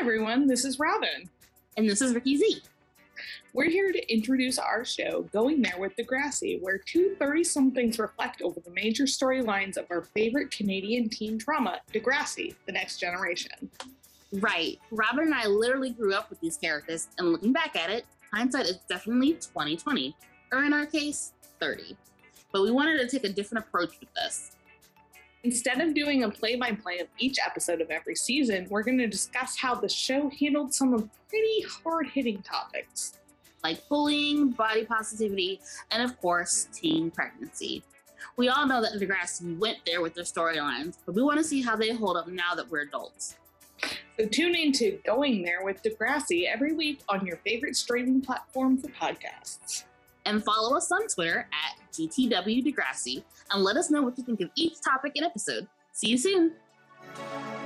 everyone, this is Robin. And this is Ricky Z. We're here to introduce our show, Going There with Degrassi, where two 30-somethings reflect over the major storylines of our favorite Canadian teen drama, Degrassi, The Next Generation. Right. Robin and I literally grew up with these characters, and looking back at it, hindsight is definitely 20/20, or in our case, 30. But we wanted to take a different approach with this. Instead of doing a play-by-play of each episode of every season, we're going to discuss how the show handled some of pretty hard-hitting topics. Like bullying, body positivity, and of course, teen pregnancy. We all know that Degrassi went there with their storylines, but we want to see how they hold up now that we're adults. So tune in to Going There with Degrassi every week on your favorite streaming platform for podcasts. And follow us on Twitter at GTW Degrassi, and let us know what you think of each topic and episode. See you soon!